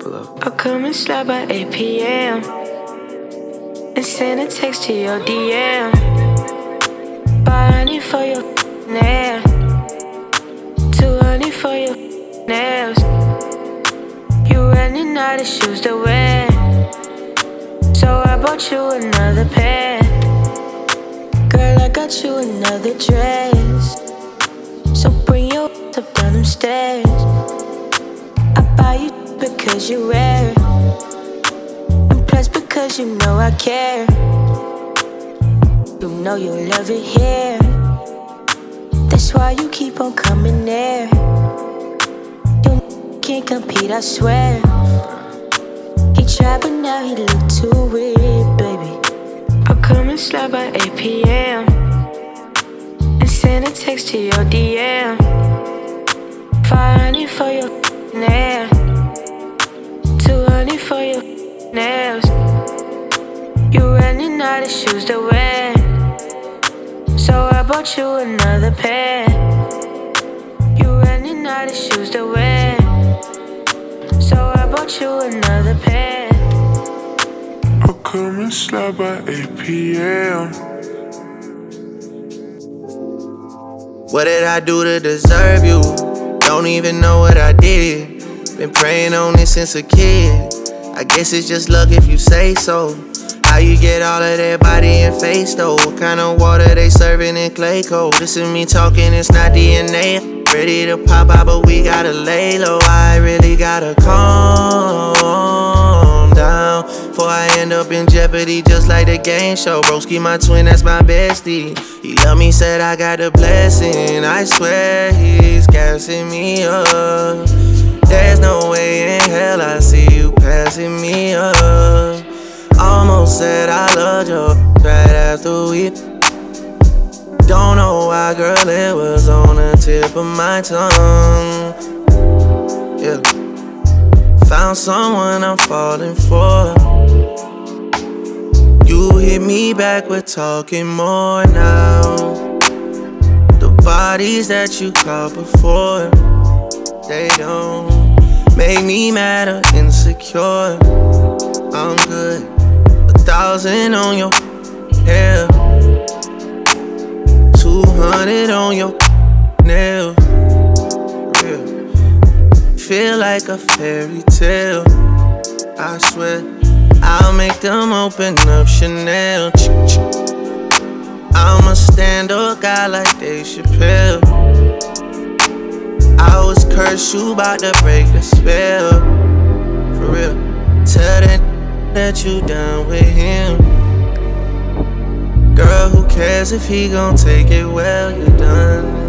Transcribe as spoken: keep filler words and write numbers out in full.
I'll come and slide by eight p.m. and send a text to your D M. Buy honey for your nail, too honey for your nails. You running out of shoes to wear, so I bought you another pair. Girl, I got you another dress, so bring your up down them stairs. I buy you because you're rare, and plus because you know I care. You know you love it here, that's why you keep on coming there. You can't compete, I swear. He tried but now he look too weird, baby. I'll come and slide by eight p.m. and send a text to your D M. Five honey for your nail, too honey for your nails. You running out of shoes to wear, so I bought you another pair. You running out of shoes to wear, so I bought you another pair. I'll come and slide by eight p.m. What did I do to deserve you? Don't even know what I did. Been praying on this since a kid. I guess it's just luck if you say so. How you get all of that body and face though? What kind of water they serving in clay cold? This is me talking, it's not D N A. Ready to pop out, but we gotta lay low. I really gotta calm down before I end up in jeopardy, just like the game show. Broski, my twin, that's my bestie. He love me, said I got a blessing. I swear he's gassing me up. There's no way in hell I see you passing me up. Almost said I loved you right after we. Don't know why, girl, it was on the tip of my tongue. Yeah. Found someone I'm falling for. You hit me back, we're talking more now. The bodies that you caught before, they don't make me mad or insecure. I'm good. A thousand on your hair, two hundred on your nail. Yeah. Feel like a fairy tale, I swear. I'll make them open up Chanel. I'm a stand-up guy like Dave Chappelle. I was cursed, you bout to break the spell. For real. Tell that that you done with him. Girl, who cares if he gon' take it well? You done